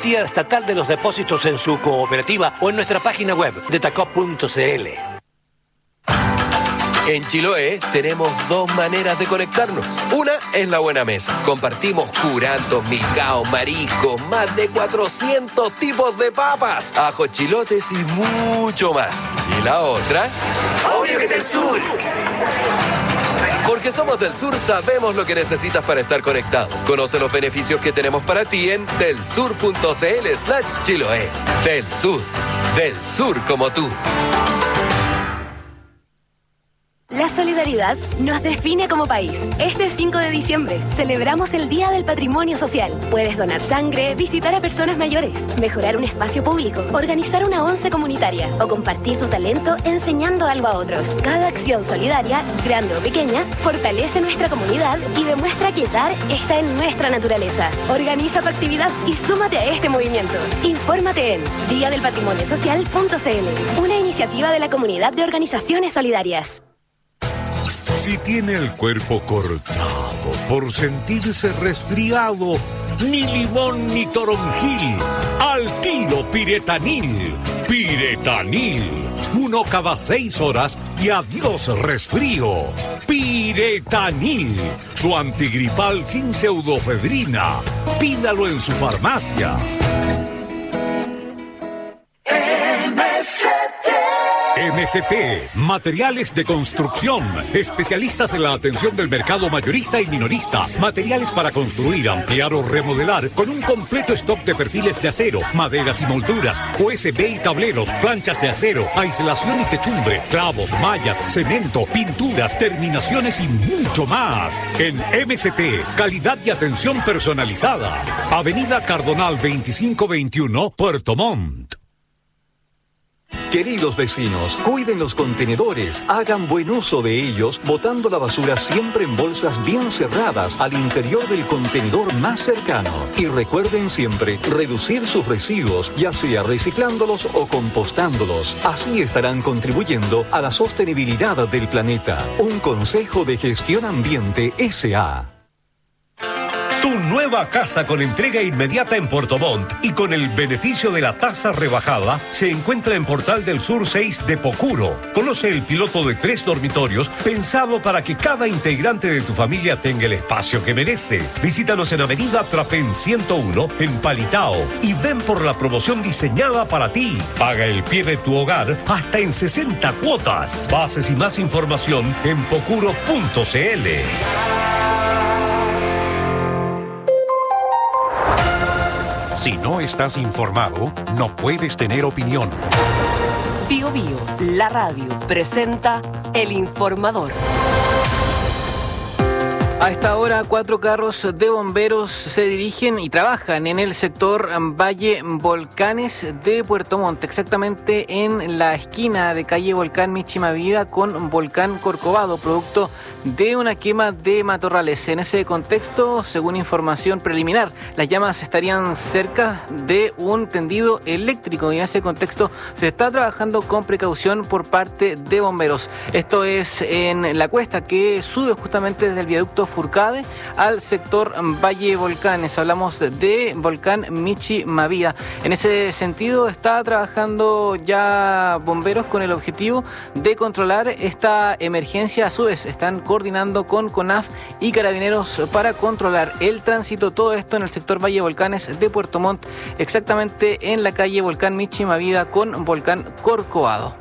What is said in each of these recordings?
garantía estatal de los depósitos en su cooperativa o en nuestra página web detacop.cl. En Chiloé tenemos dos maneras de conectarnos. Una es la buena mesa. Compartimos curantos, milcaos, mariscos, más de 400 tipos de papas, ajos, chilotes y mucho más. Y la otra, obvio que del sur. Porque somos del sur, sabemos lo que necesitas para estar conectado. Conoce los beneficios que tenemos para ti en delsur.cl/Chiloé. Del sur como tú. La solidaridad nos define como país. Este 5 de diciembre celebramos el Día del Patrimonio Social. Puedes donar sangre, visitar a personas mayores, mejorar un espacio público, organizar una once comunitaria o compartir tu talento enseñando algo a otros. Cada acción solidaria, grande o pequeña, fortalece nuestra comunidad y demuestra que dar está en nuestra naturaleza. Organiza tu actividad y súmate a este movimiento. Infórmate en diadelpatrimoniosocial.cl, una iniciativa de la Comunidad de Organizaciones Solidarias. Si tiene el cuerpo cortado por sentirse resfriado, ni limón ni toronjil, al tiro Piretanil. Piretanil, 1 cada 6 horas y adiós resfrío. Piretanil, su antigripal sin pseudofedrina. Pídalo en su farmacia. MST, materiales de construcción, especialistas en la atención del mercado mayorista y minorista, materiales para construir, ampliar o remodelar, con un completo stock de perfiles de acero, maderas y molduras, USB y tableros, planchas de acero, aislación y techumbre, clavos, mallas, cemento, pinturas, terminaciones y mucho más. En MST, calidad y atención personalizada. Avenida Cardonal 2521, Puerto Montt. Queridos vecinos, cuiden los contenedores, hagan buen uso de ellos, botando la basura siempre en bolsas bien cerradas al interior del contenedor más cercano. Y recuerden siempre reducir sus residuos, ya sea reciclándolos o compostándolos. Así estarán contribuyendo a la sostenibilidad del planeta. Un consejo de Gestión Ambiente S.A. Tu nueva casa con entrega inmediata en Puerto Montt y con el beneficio de la tasa rebajada se encuentra en Portal del Sur 6 de Pocuro. Conoce el piloto de 3 dormitorios pensado para que cada integrante de tu familia tenga el espacio que merece. Visítanos en Avenida Trapén 101 en Palitao y ven por la promoción diseñada para ti. Paga el pie de tu hogar hasta en 60 cuotas. Bases y más información en pocuro.cl. Si no estás informado, no puedes tener opinión. Bío Bío, la radio, presenta El Informador. A esta hora, 4 carros de bomberos se dirigen y trabajan en el sector Valle Volcanes de Puerto Montt, exactamente en la esquina de calle Volcán Michimavida con Volcán Corcovado, producto de una quema de matorrales. En ese contexto, según información preliminar, las llamas estarían cerca de un tendido eléctrico y en ese contexto se está trabajando con precaución por parte de bomberos. Esto es en la cuesta que sube justamente desde el viaducto Furcade al sector Valle Volcanes. Hablamos de Volcán Michimavida. En ese sentido está trabajando ya bomberos con el objetivo de controlar esta emergencia. A su vez están coordinando con CONAF y Carabineros para controlar el tránsito. Todo esto en el sector Valle Volcanes de Puerto Montt, exactamente en la calle Volcán Michimavida con Volcán Corcovado.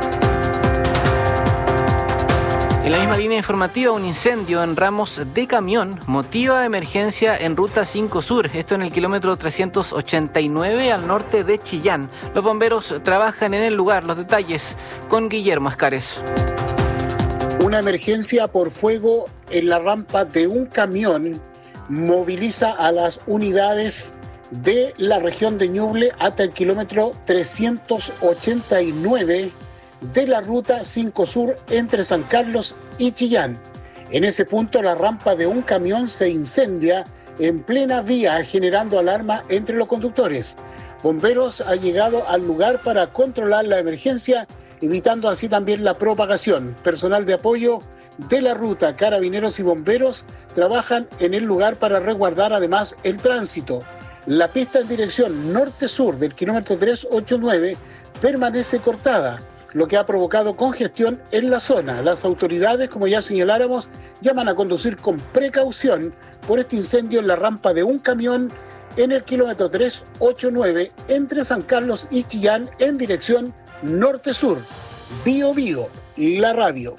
En la misma línea informativa, un incendio en ramos de camión motiva emergencia en Ruta 5 Sur, esto en el kilómetro 389 al norte de Chillán. Los bomberos trabajan en el lugar. Los detalles con Guillermo Ascares. Una emergencia por fuego en la rampa de un camión moviliza a las unidades de la región de Ñuble hasta el kilómetro 389 de la Ruta 5 Sur entre San Carlos y Chillán. En ese punto la rampa de un camión se incendia en plena vía, generando alarma entre los conductores. Bomberos han llegado al lugar para controlar la emergencia, evitando así también la propagación. Personal de apoyo de la ruta, carabineros y bomberos trabajan en el lugar para resguardar además el tránsito. La pista en dirección norte-sur del kilómetro 389 permanece cortada, lo que ha provocado congestión en la zona. Las autoridades, como ya señaláramos, llaman a conducir con precaución por este incendio en la rampa de un camión en el kilómetro 389 entre San Carlos y Chillán en dirección norte-sur. Bio Bio, la radio.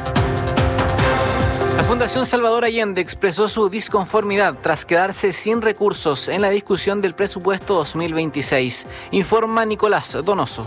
La Fundación Salvador Allende expresó su disconformidad tras quedarse sin recursos en la discusión del presupuesto 2026. Informa Nicolás Donoso.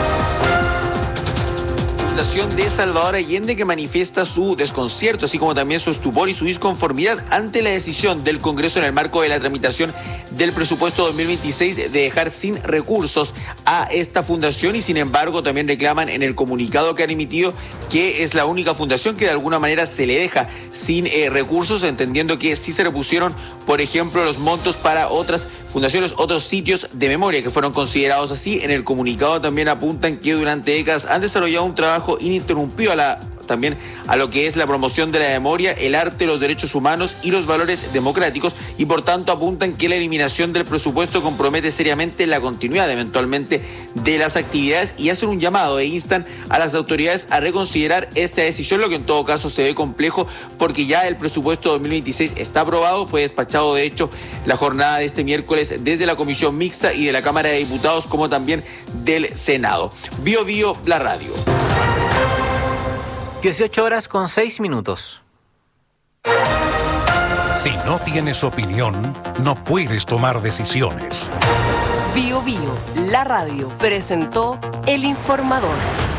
Fundación de Salvador Allende, que manifiesta su desconcierto, así como también su estupor y su disconformidad ante la decisión del Congreso en el marco de la tramitación del presupuesto 2026 de dejar sin recursos a esta fundación, y sin embargo también reclaman en el comunicado que han emitido que es la única fundación que de alguna manera se le deja sin recursos, entendiendo que sí se repusieron, por ejemplo, los montos para otras fundaciones, otros sitios de memoria que fueron considerados así. En el comunicado también apuntan que durante décadas han desarrollado un trabajo ininterrumpido también a lo que es la promoción de la memoria, el arte, los derechos humanos y los valores democráticos, y por tanto apuntan que la eliminación del presupuesto compromete seriamente la continuidad eventualmente de las actividades, y hacen un llamado e instan a las autoridades a reconsiderar esta decisión, lo que en todo caso se ve complejo porque ya el presupuesto 2026 está aprobado. Fue despachado de hecho la jornada de este miércoles desde la Comisión Mixta y de la Cámara de Diputados, como también del Senado. Bio Bio, la radio. 18:06. Si no tienes opinión, no puedes tomar decisiones. Bio Bio, la radio, presentó El Informador.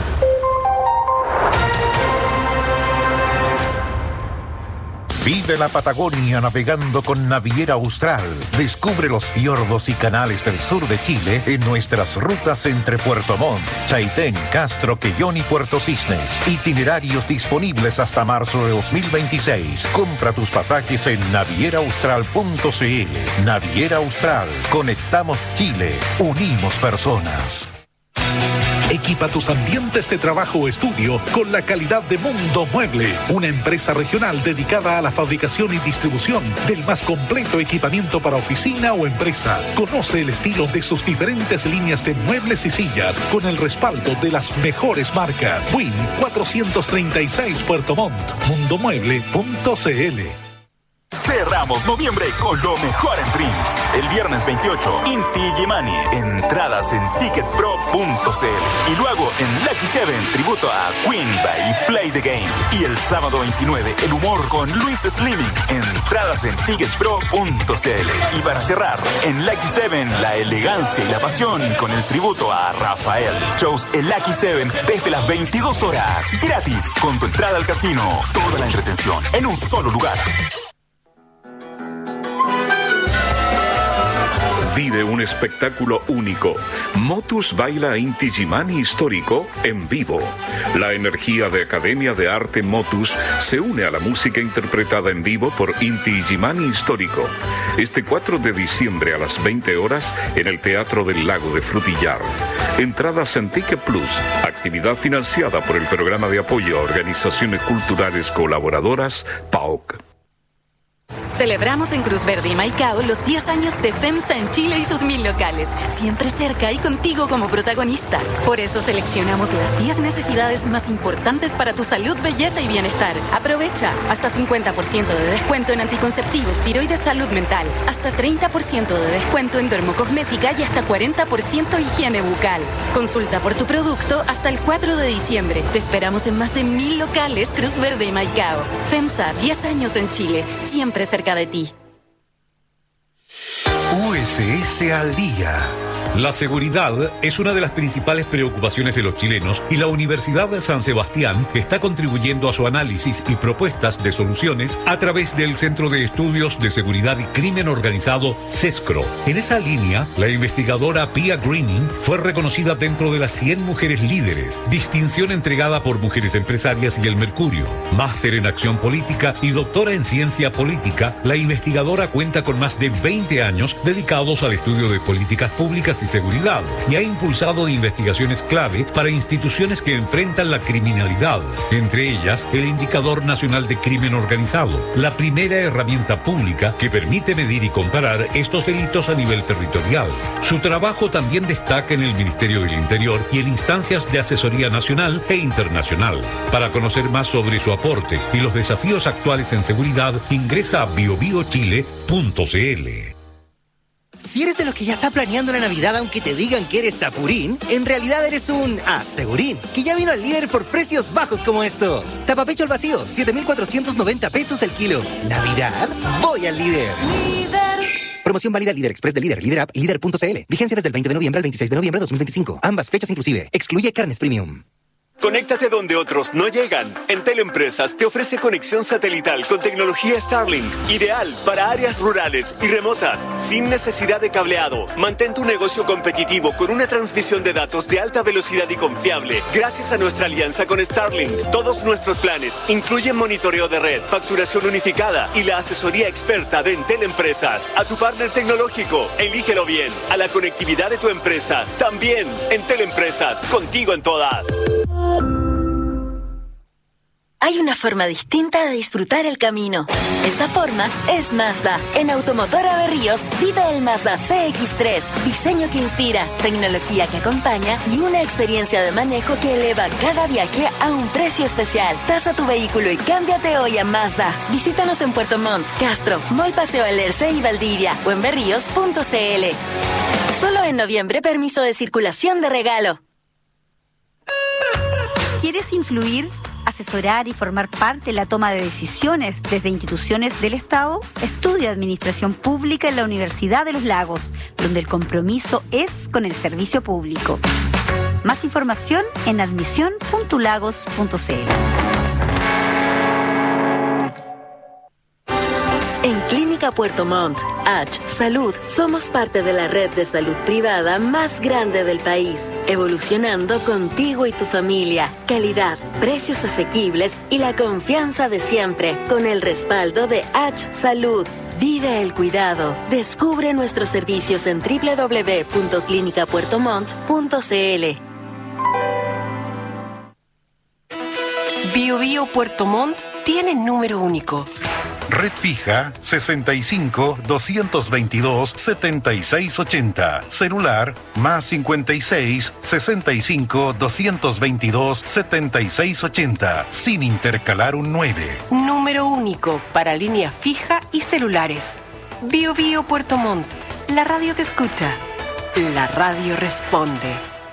Vive la Patagonia navegando con Naviera Austral. Descubre los fiordos y canales del sur de Chile en nuestras rutas entre Puerto Montt, Chaitén, Castro, Quellón y Puerto Cisnes. Itinerarios disponibles hasta marzo de 2026. Compra tus pasajes en navieraaustral.cl. Naviera Austral. Conectamos Chile. Unimos personas. Equipa tus ambientes de trabajo o estudio con la calidad de Mundo Mueble, una empresa regional dedicada a la fabricación y distribución del más completo equipamiento para oficina o empresa. Conoce el estilo de sus diferentes líneas de muebles y sillas con el respaldo de las mejores marcas. Win 436 Puerto Montt. mundomueble.cl. Cerramos noviembre con lo mejor en Dreams. El viernes 28, Inti Illimani. Entradas en ticketpro.cl. Y luego en Lucky 7, tributo a Queen by Play the Game. Y el sábado 29, el humor con Luis Slimming. Entradas en ticketpro.cl. Y para cerrar, en Lucky 7, la elegancia y la pasión con el tributo a Rafael. Shows en Lucky 7 desde las 22 horas. Gratis, con tu entrada al casino. Toda la entretención en un solo lugar. Vive un espectáculo único. Motus baila Inti Illimani histórico en vivo. La energía de Academia de Arte Motus se une a la música interpretada en vivo por Inti Illimani histórico. Este 4 de diciembre a las 20 horas en el Teatro del Lago de Frutillar. Entradas en Ticket Plus, actividad financiada por el Programa de Apoyo a Organizaciones Culturales Colaboradoras, PAOC. Celebramos en Cruz Verde y Maicao los 10 años de FEMSA en Chile y sus 1000 locales, siempre cerca y contigo como protagonista. Por eso seleccionamos las 10 necesidades más importantes para tu salud, belleza y bienestar. Aprovecha hasta 50% de descuento en anticonceptivos, tiroides, salud mental, hasta 30% de descuento en dermocosmética y hasta 40% higiene bucal. Consulta por tu producto hasta el 4 de diciembre. Te esperamos en más de 1000 locales Cruz Verde y Maicao. FEMSA, 10 años en Chile, siempre cerca de ti. USS al día. La seguridad es una de las principales preocupaciones de los chilenos y la Universidad de San Sebastián está contribuyendo a su análisis y propuestas de soluciones a través del Centro de Estudios de Seguridad y Crimen Organizado, CESCRO. En esa línea, la investigadora Pia Greening fue reconocida dentro de las 100 mujeres líderes, distinción entregada por Mujeres Empresarias y El Mercurio. Máster en Acción Política y doctora en Ciencia Política, la investigadora cuenta con más de 20 años dedicados al estudio de políticas públicas y seguridad y ha impulsado investigaciones clave para instituciones que enfrentan la criminalidad, entre ellas el Indicador Nacional de Crimen Organizado, la primera herramienta pública que permite medir y comparar estos delitos a nivel territorial. Su trabajo también destaca en el Ministerio del Interior y en instancias de asesoría nacional e internacional. Para conocer más sobre su aporte y los desafíos actuales en seguridad, ingresa a biobiochile.cl. Si eres de los que ya está planeando la Navidad aunque te digan que eres Sapurín, en realidad eres un Asegurín, que ya vino al líder por precios bajos como estos. Tapapecho al vacío, 7,490 pesos el kilo. ¿Navidad? Voy al líder. Promoción válida Líder Express de Líder, Líder App y Líder.cl. Vigencia desde el 20 de noviembre al 26 de noviembre de 2025. Ambas fechas inclusive. Excluye carnes premium. Conéctate donde otros no llegan. Entel Empresas te ofrece conexión satelital con tecnología Starlink, ideal para áreas rurales y remotas, sin necesidad de cableado. Mantén tu negocio competitivo con una transmisión de datos de alta velocidad y confiable, gracias a nuestra alianza con Starlink. Todos nuestros planes incluyen monitoreo de red, facturación unificada y la asesoría experta de Entel Empresas. A tu partner tecnológico, elígelo bien. A la conectividad de tu empresa, también. Entel Empresas, contigo en todas. Hay una forma distinta de disfrutar el camino. Esa forma es Mazda. En Automotora Berríos vive el Mazda CX-3. Diseño que inspira, tecnología que acompaña y una experiencia de manejo que eleva cada viaje a un precio especial. Tasa tu vehículo y cámbiate hoy a Mazda. Visítanos en Puerto Montt, Castro, Mall Paseo Alerce y Valdivia o en berríos.cl. Solo en noviembre permiso de circulación de regalo. ¿Quieres influir, asesorar y formar parte de la toma de decisiones desde instituciones del Estado? Estudia Administración Pública en la Universidad de los Lagos, donde el compromiso es con el servicio público. Más información en admisión.lagos.cl. En Clínica Puerto Montt, H Salud, somos parte de la red de salud privada más grande del país, evolucionando contigo y tu familia. Calidad, precios asequibles y la confianza de siempre, con el respaldo de H Salud. Vive el cuidado. Descubre nuestros servicios en www.clinicapuertomont.cl. Bio Puerto Montt tiene número único. Red fija 65 222 7680. Celular más 56 65 222 7680. Sin intercalar un 9. Número único para línea fija y celulares. Bio Puerto Montt. La radio te escucha. La radio responde.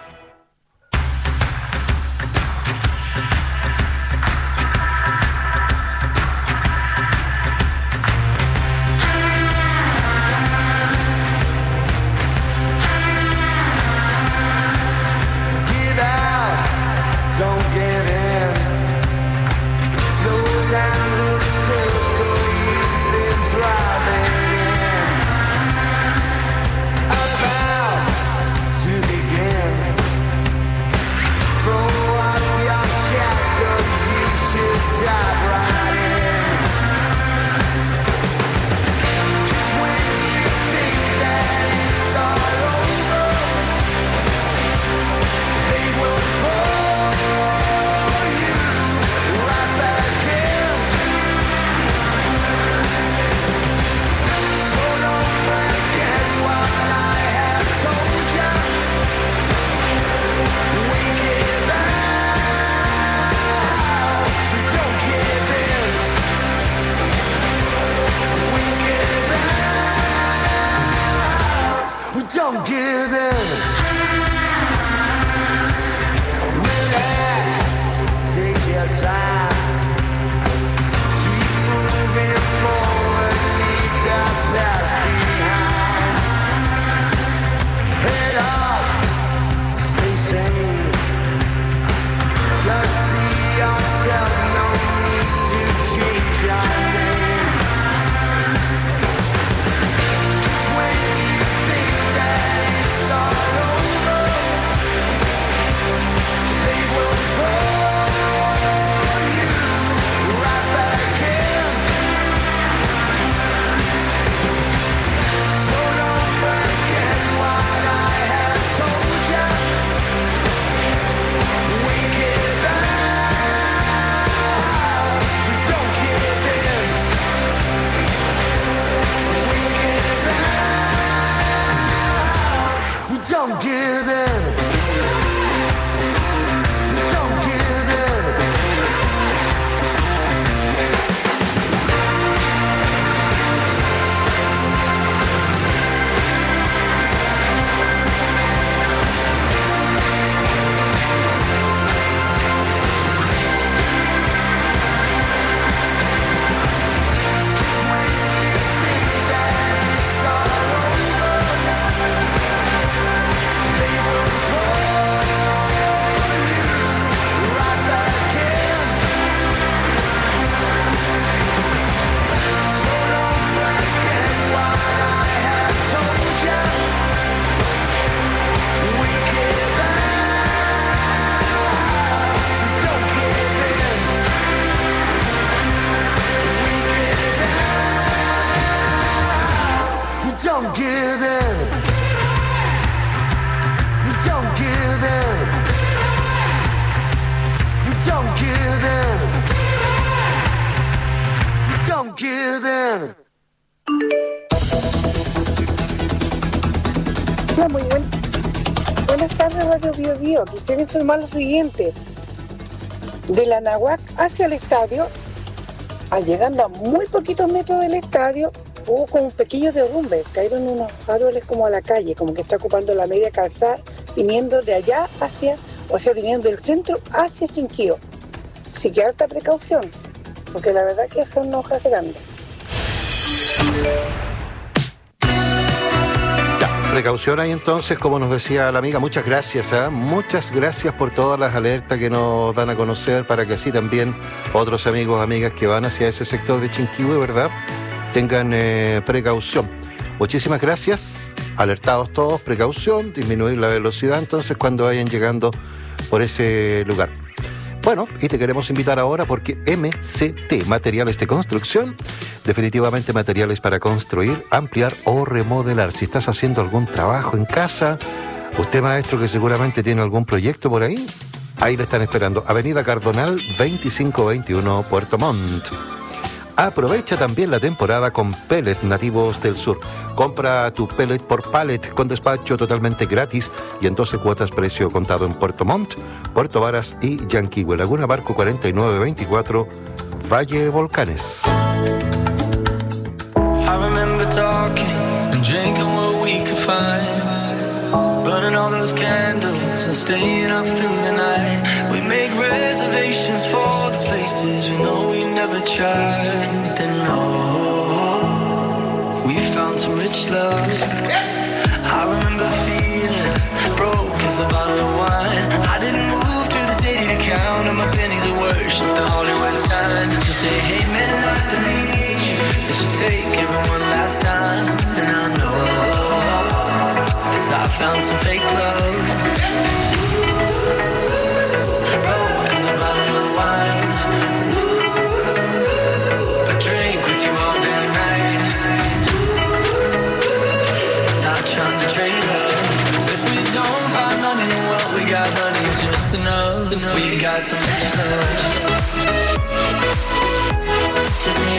Don't give in. Relax, take your time. Keep moving forward, leave the past behind. Head up, stay sane. Just be yourself, no need to change your name. Just when you think that it's all over, Don't give in. Don't give in. Don't give in. Don't give in. Don't give in. Don't give in. Hola, muy buenas tardes, Radio Bio Bio. Quisiera informar lo siguiente. De la Nahuac hacia el estadio, llegando a muy poquitos metros del estadio, hubo como un pequeño derrumbe, cayeron unos árboles como a la calle, como que está ocupando la media calzada, viniendo de allá hacia, o sea, viniendo del centro hacia Chinquío. Así que harta precaución, porque la verdad que son hojas grandes. Precaución ahí entonces, como nos decía la amiga, muchas gracias, muchas gracias por todas las alertas que nos dan a conocer para que así también otros amigos, amigas que van hacia ese sector de Chinquihue, ¿verdad?, tengan precaución. Muchísimas gracias, alertados todos, precaución, disminuir la velocidad entonces cuando vayan llegando por ese lugar. Bueno, y te queremos invitar ahora porque MCT, Materiales de Construcción, definitivamente materiales para construir, ampliar o remodelar. Si estás haciendo algún trabajo en casa, usted maestro que seguramente tiene algún proyecto por ahí, ahí le están esperando. Avenida Cardonal 2521, Puerto Montt. Aprovecha también la temporada con Pellet Nativos del Sur. Compra tu pellet por pallet con despacho totalmente gratis y en 12 cuotas precio contado en Puerto Montt, Puerto Varas y Yanquihue. Laguna Barco 4924, Valle Volcanes. I remember talking and drinking what we could find, burning all those candles and staying up through the night. We make reservations for the places we know we never tried. But then we found some rich love. I remember feeling broke as a bottle of wine. I didn't move to the city to count on my pennies of worship the Hollywood sign. Did you say, hey man, nice to meet you? It should take everyone last time. And I know, 'cause I found some fake love. Broke as a bottle of wine. I drink with you all damn night. Not trying to trade love. If we don't find money, then what we got, money is just enough. If we got some love. Just need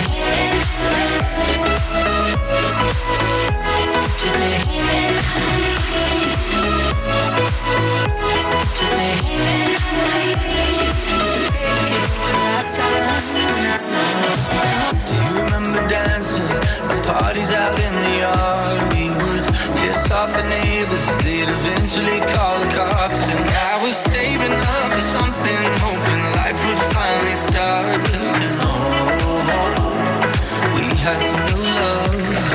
Do you remember dancing, the parties out in the yard? We would piss off the neighbors, they'd eventually call the cops. And I was saving up for something, hoping life would finally start. 'Cause we had some new love.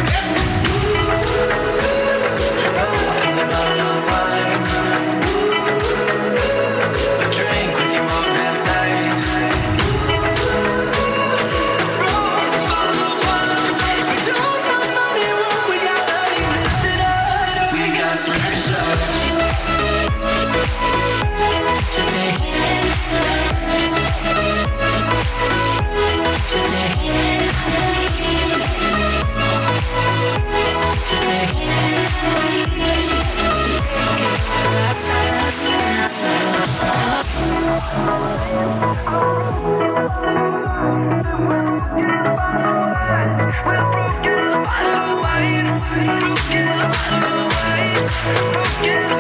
Cause I'm not enough wine. I drink with you all damn night. Cause I'm not enough wine. If we don't find money, what we got, money lifts it up. We got some rich love. Just say, We'll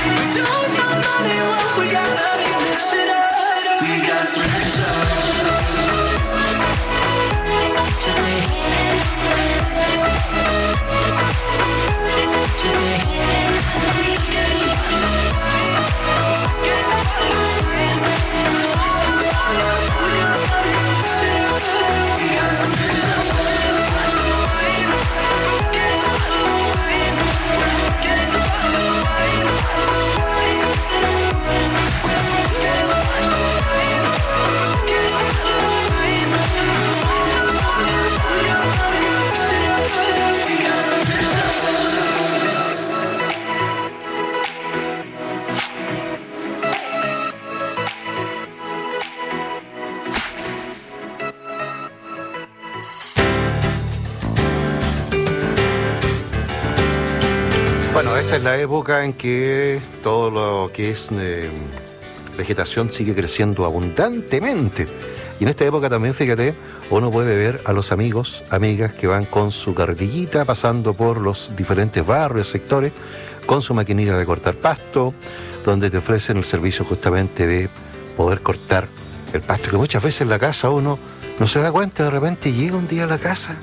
Bueno, esta es la época en que todo lo que es vegetación sigue creciendo abundantemente. Y en esta época también, fíjate, uno puede ver a los amigos, amigas que van con su carretillita pasando por los diferentes barrios, sectores, con su maquinita de cortar pasto, donde te ofrecen el servicio justamente de poder cortar el pasto, que muchas veces en la casa uno no se da cuenta, de repente llega un día a la casa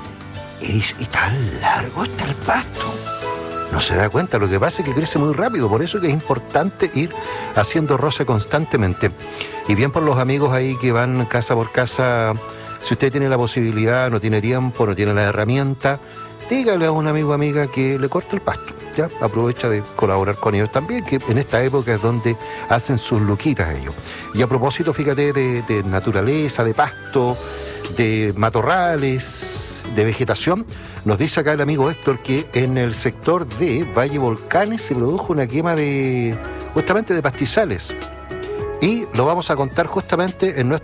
y dice, ¿y tan largo está el pasto? No se da cuenta, lo que pasa es que crece muy rápido, por eso es que es importante ir haciendo roce constantemente. Y bien por los amigos ahí que van casa por casa, si usted tiene la posibilidad, no tiene tiempo, no tiene la herramienta, dígale a un amigo o amiga que le corte el pasto, ¿ya? Aprovecha de colaborar con ellos también, que en esta época es donde hacen sus luquitas ellos. Y a propósito, fíjate, de naturaleza, de pasto, de matorrales, de vegetación, nos dice acá el amigo Héctor que en el sector de Valle Volcanes se produjo una quema justamente de pastizales. Y lo vamos a contar justamente en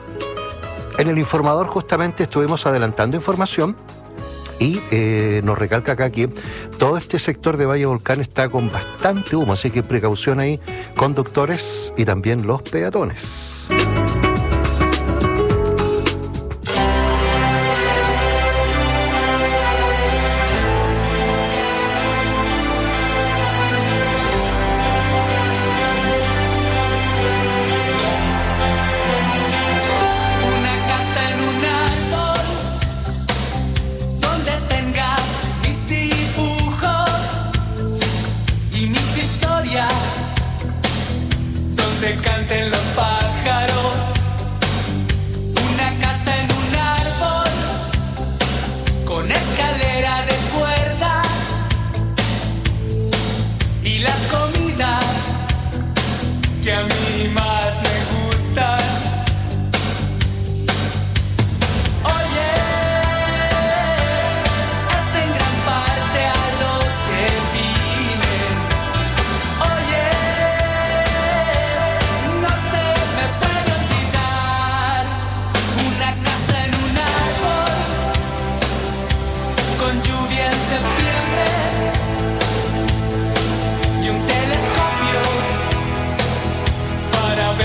el informador, justamente estuvimos adelantando información y nos recalca acá que todo este sector de Valle Volcanes está con bastante humo, así que precaución ahí, conductores y también los peatones. Para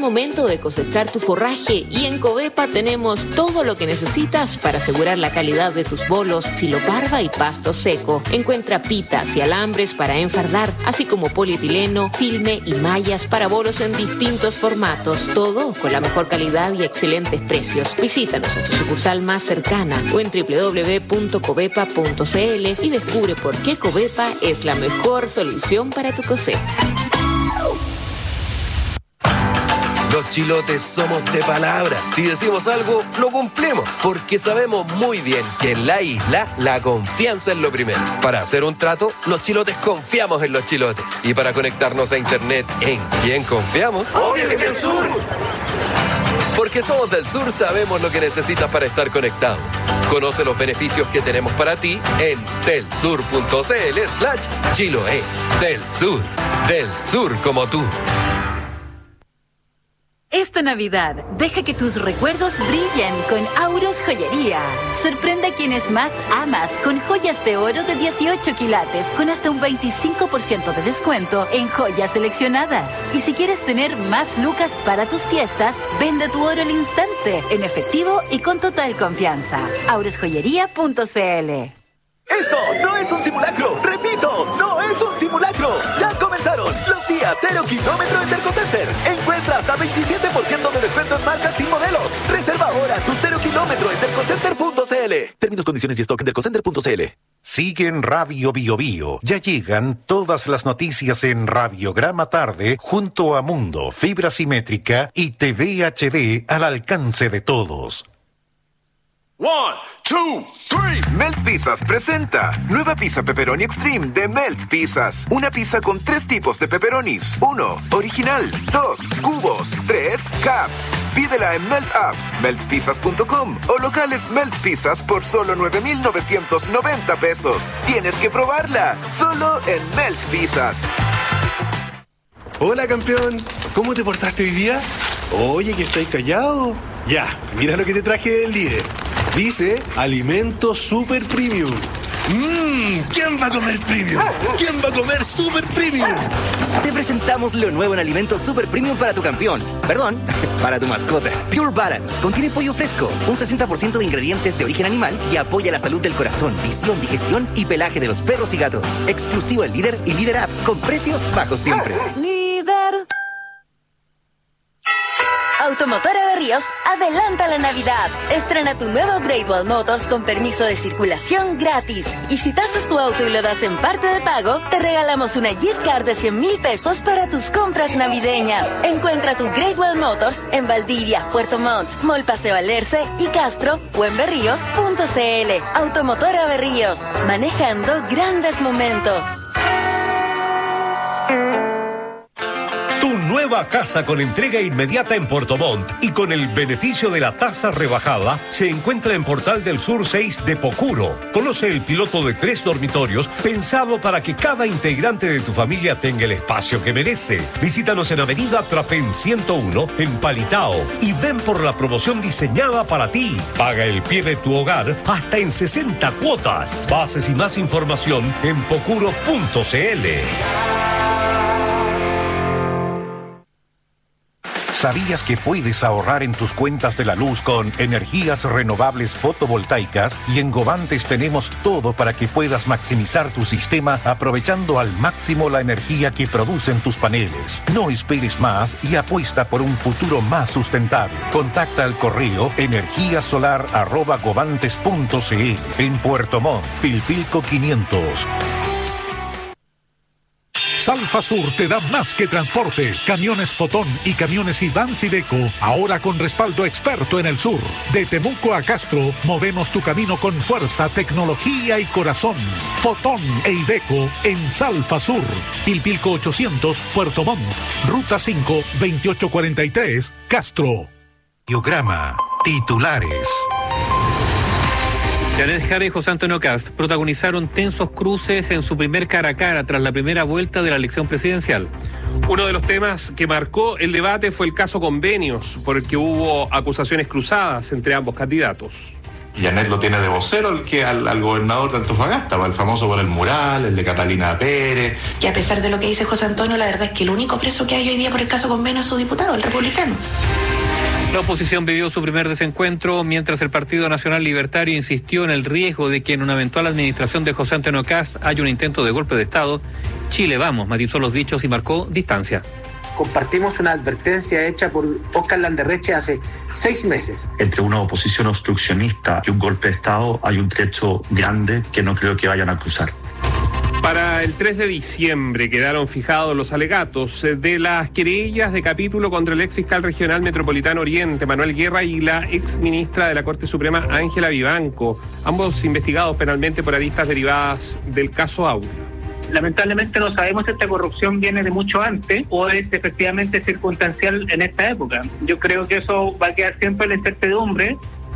momento de cosechar tu forraje y en Covepa tenemos todo lo que necesitas para asegurar la calidad de tus bolos, siloparva y pasto seco. Encuentra pitas y alambres para enfardar, así como polietileno, filme y mallas para bolos en distintos formatos. Todo con la mejor calidad y excelentes precios. Visítanos en tu sucursal más cercana o en www.covepa.cl y descubre por qué Covepa es la mejor solución para tu cosecha. Los chilotes somos de palabra. Si decimos algo, lo cumplimos. Porque sabemos muy bien que en la isla la confianza es lo primero. Para hacer un trato, los chilotes confiamos en los chilotes. Y para conectarnos a internet, ¿en quién confiamos? ¡Obvio que en el sur! Porque somos del sur, sabemos lo que necesitas para estar conectado. Conoce los beneficios que tenemos para ti en telsur.cl/Chiloé. Del sur como tú. Esta Navidad, deja que tus recuerdos brillen con Auros Joyería. Sorprende a quienes más amas con joyas de oro de 18 quilates con hasta un 25% de descuento en joyas seleccionadas. Y si quieres tener más lucas para tus fiestas, vende tu oro al instante, en efectivo y con total confianza. aurosjoyería.cl. Esto no es un simulacro, repito, no es un simulacro. Ya comenzaron los días 0 kilómetro en Dercocenter. Encuentra hasta 27% de descuento en marcas y modelos. Reserva ahora tu 0 kilómetro en dercocenter.cl. Términos, condiciones y stock en dercocenter.cl. Sigue en Radio Bio Bio. Ya llegan todas las noticias en Radiograma Tarde junto a Mundo, Fibra Simétrica y TV HD al alcance de todos. 1, 2, 3. Melt Pizzas presenta nueva pizza pepperoni extreme de Melt Pizzas. Una pizza con 3 tipos de pepperonis. 1, original. 2, cubos. 3, cups. Pídela en Melt App, meltpizzas.com o locales Melt Pizzas por solo 9,990 pesos. Tienes que probarla, solo en Melt Pizzas. Hola, campeón. ¿Cómo te portaste hoy día? Oye, que estáis callado. Ya, mira lo que te traje del líder. Dice Alimento Super Premium. ¿Quién va a comer premium? ¿Quién va a comer super premium? Te presentamos lo nuevo en Alimento Super Premium para tu campeón. Perdón, para tu mascota. Pure Balance contiene pollo fresco, un 60% de ingredientes de origen animal y apoya la salud del corazón, visión, digestión y pelaje de los perros y gatos. Exclusivo en Líder y Líder App, con precios bajos siempre. Líder. Automotora Berríos adelanta la Navidad. Estrena tu nuevo Great Wall Motors con permiso de circulación gratis. Y si tasas tu auto y lo das en parte de pago, te regalamos una gift card de 100,000 pesos para tus compras navideñas. Encuentra tu Great Wall Motors en Valdivia, Puerto Montt, Mall Paseo Alerce y Castro o en berríos.cl. Automotora Berríos, manejando grandes momentos. Tu nueva casa con entrega inmediata en Puerto Montt y con el beneficio de la tasa rebajada se encuentra en Portal del Sur 6 de Pocuro. Conoce el piloto de 3 dormitorios pensado para que cada integrante de tu familia tenga el espacio que merece. Visítanos en Avenida Trapén 101 en Palitao y ven por la promoción diseñada para ti. Paga el pie de tu hogar hasta en 60 cuotas. Bases y más información en pocuro.cl. ¿Sabías que puedes ahorrar en tus cuentas de la luz con energías renovables fotovoltaicas? Y en Govantes tenemos todo para que puedas maximizar tu sistema aprovechando al máximo la energía que producen tus paneles. No esperes más y apuesta por un futuro más sustentable. Contacta al correo energiasolar@govantes.cl. En Puerto Montt, Pilpilco 500. Salfasur te da más que transporte. Camiones Fotón y camiones Ivans Iveco, ahora con respaldo experto en el sur. De Temuco a Castro, movemos tu camino con fuerza, tecnología y corazón. Fotón e Iveco en Salfasur. Pilpilco 800, Puerto Montt. Ruta 5, 2843, Castro. Diograma. Titulares. Janet Jara y José Antonio Kast protagonizaron tensos cruces en su primer cara a cara tras la primera vuelta de la elección presidencial. Uno de los temas que marcó el debate fue el caso Convenios, por el que hubo acusaciones cruzadas entre ambos candidatos. Janet lo tiene de vocero al gobernador de Antofagasta, el famoso por el mural, el de Catalina Pérez. Y a pesar de lo que dice José Antonio, la verdad es que el único preso que hay hoy día por el caso Convenio es su diputado, el republicano. La oposición vivió su primer desencuentro mientras el Partido Nacional Libertario insistió en el riesgo de que en una eventual administración de José Antonio Kast haya un intento de golpe de Estado. Chile Vamos matizó los dichos y marcó distancia. Compartimos una advertencia hecha por Óscar Landerreche hace 6 meses. Entre una oposición obstruccionista y un golpe de Estado hay un trecho grande que no creo que vayan a cruzar. Para el 3 de diciembre quedaron fijados los alegatos de las querellas de capítulo contra el ex fiscal regional metropolitano Oriente, Manuel Guerra, y la ex ministra de la Corte Suprema, Ángela Vivanco, ambos investigados penalmente por aristas derivadas del caso Audio. Lamentablemente no sabemos si esta corrupción viene de mucho antes o es efectivamente circunstancial en esta época. Yo creo que eso va a quedar siempre en la incertidumbre.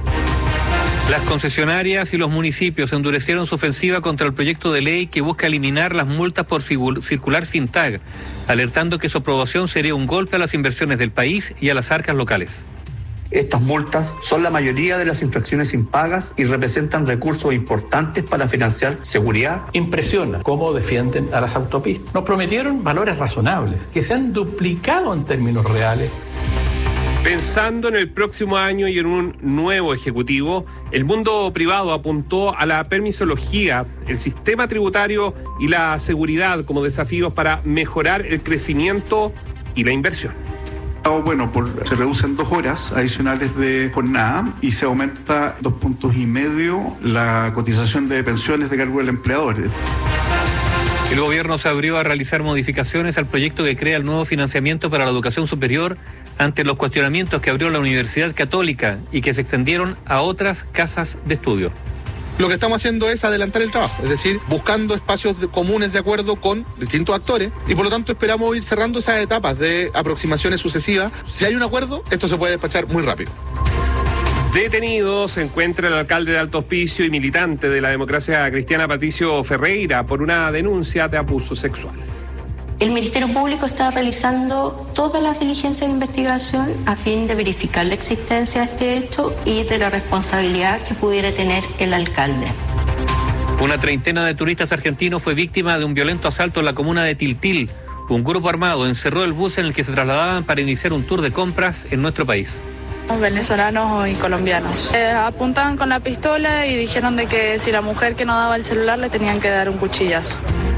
Las concesionarias y los municipios endurecieron su ofensiva contra el proyecto de ley que busca eliminar las multas por circular sin tag, alertando que su aprobación sería un golpe a las inversiones del país y a las arcas locales. Estas multas son la mayoría de las infracciones impagas y representan recursos importantes para financiar seguridad. Impresiona cómo defienden a las autopistas. Nos prometieron valores razonables, que se han duplicado en términos reales. Pensando en el próximo año y en un nuevo ejecutivo, el mundo privado apuntó a la permisología, el sistema tributario y la seguridad como desafíos para mejorar el crecimiento y la inversión. Bueno, se reducen 2 horas adicionales de jornada y se aumenta 2,5 puntos la cotización de pensiones de cargo del empleador. El gobierno se abrió a realizar modificaciones al proyecto que crea el nuevo financiamiento para la educación superior ante los cuestionamientos que abrió la Universidad Católica y que se extendieron a otras casas de estudio. Lo que estamos haciendo es adelantar el trabajo, es decir, buscando espacios comunes de acuerdo con distintos actores y por lo tanto esperamos ir cerrando esas etapas de aproximaciones sucesivas. Si hay un acuerdo, esto se puede despachar muy rápido. Detenido se encuentra el alcalde de Alto Hospicio y militante de la Democracia Cristiana, Patricio Ferreira, por una denuncia de abuso sexual. El Ministerio Público está realizando todas las diligencias de investigación a fin de verificar la existencia de este hecho y de la responsabilidad que pudiera tener el alcalde. Una treintena de turistas argentinos fue víctima de un violento asalto en la comuna de Tiltil. Un grupo armado encerró el bus en el que se trasladaban para iniciar un tour de compras en nuestro país. Venezolanos y colombianos. Apuntaban con la pistola y dijeron de que si la mujer que no daba el celular le tenían que dar un cuchillazo.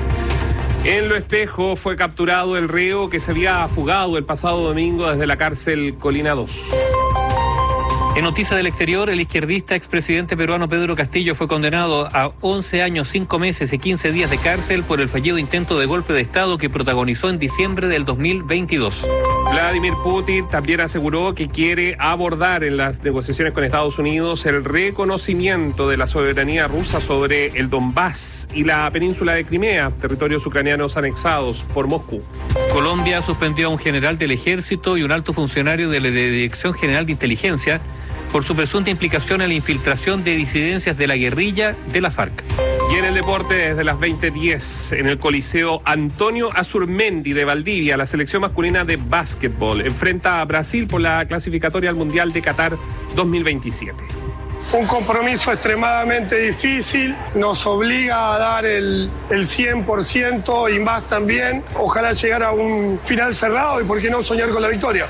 En Lo Espejo fue capturado el reo que se había fugado el pasado domingo desde la cárcel Colina 2. En Noticias del Exterior, el izquierdista expresidente peruano Pedro Castillo fue condenado a 11 años, 5 meses y 15 días de cárcel por el fallido intento de golpe de Estado que protagonizó en diciembre del 2022. Vladimir Putin también aseguró que quiere abordar en las negociaciones con Estados Unidos el reconocimiento de la soberanía rusa sobre el Donbass y la península de Crimea, territorios ucranianos anexados por Moscú. Colombia suspendió a un general del ejército y un alto funcionario de la Dirección General de Inteligencia por su presunta implicación en la infiltración de disidencias de la guerrilla de la FARC. Y en el deporte, desde las 20:10, en el Coliseo Antonio Azurmendi de Valdivia, la selección masculina de básquetbol enfrenta a Brasil por la clasificatoria al Mundial de Qatar 2027. Un compromiso extremadamente difícil, nos obliga a dar el 100% y más también. Ojalá llegar a un final cerrado y por qué no soñar con la victoria.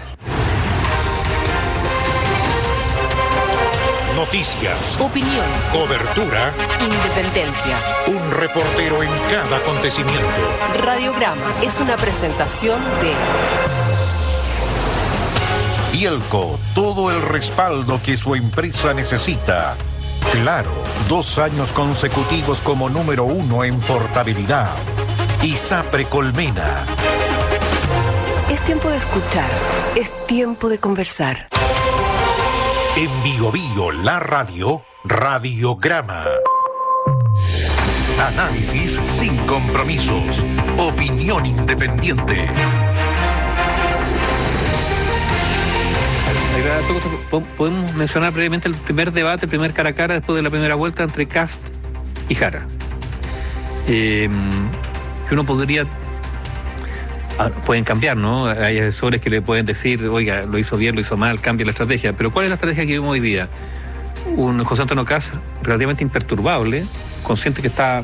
Noticias, opinión, cobertura, independencia. Un reportero en cada acontecimiento. Radiograma es una presentación de Bielco, todo el respaldo que su empresa necesita. Claro, 2 años consecutivos como número 1 en portabilidad. ISAPRE Colmena. Es tiempo de escuchar, es tiempo de conversar. En Bio Bio, la radio, Radiograma. Análisis sin compromisos. Opinión independiente. Podemos mencionar brevemente el primer debate, el primer cara a cara después de la primera vuelta entre Kast y Jara. Que uno podría... Pueden cambiar, ¿no? Hay asesores que le pueden decir, oiga, lo hizo bien, lo hizo mal, cambia la estrategia. Pero ¿cuál es la estrategia que vimos hoy día? un José Antonio Kast relativamente imperturbable, consciente que está,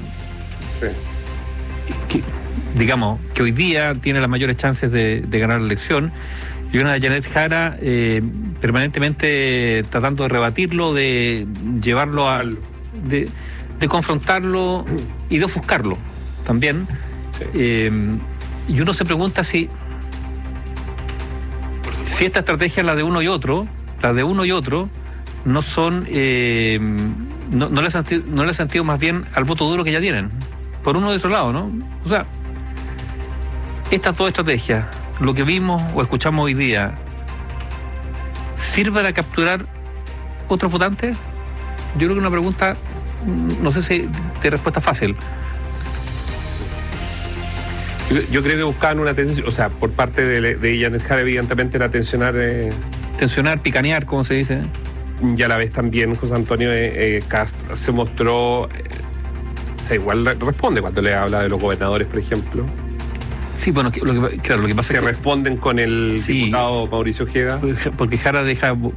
digamos, que hoy día tiene las mayores chances de ganar la elección, y una Janet Jara permanentemente tratando de rebatirlo, de llevarlo de confrontarlo y de ofuscarlo también. Y uno se pregunta si esta estrategia, la de uno y otro, no son no le sentido más bien al voto duro que ya tienen, por uno de otro lado, ¿no? O sea, estas dos estrategias, lo que vimos o escuchamos hoy día, ¿sirve para capturar otros votantes? Yo creo que una pregunta, no sé si de respuesta fácil. Yo creo que buscaban una tensión, o sea, por parte de Janet Jara, evidentemente era tensionar, picanear, como se dice. Y a la vez también José Antonio Kast se mostró, o sea, igual responde cuando le habla de los gobernadores, por ejemplo. Sí, bueno, lo que pasa se es que responden con el diputado Mauricio Ojeda. Porque Jara Janet